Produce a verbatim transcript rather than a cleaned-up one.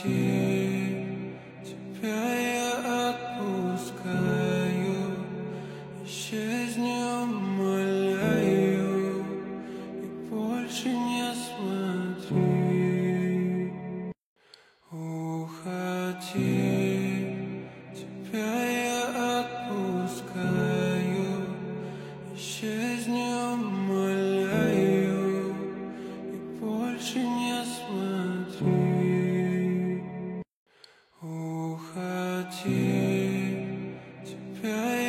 тебя я отпускаю. Исчезни, умоляю, и больше не смотри. Уходи, тебя я отпускаю. Исчезни, умоляю, и больше не смотри. Уходи, тебя я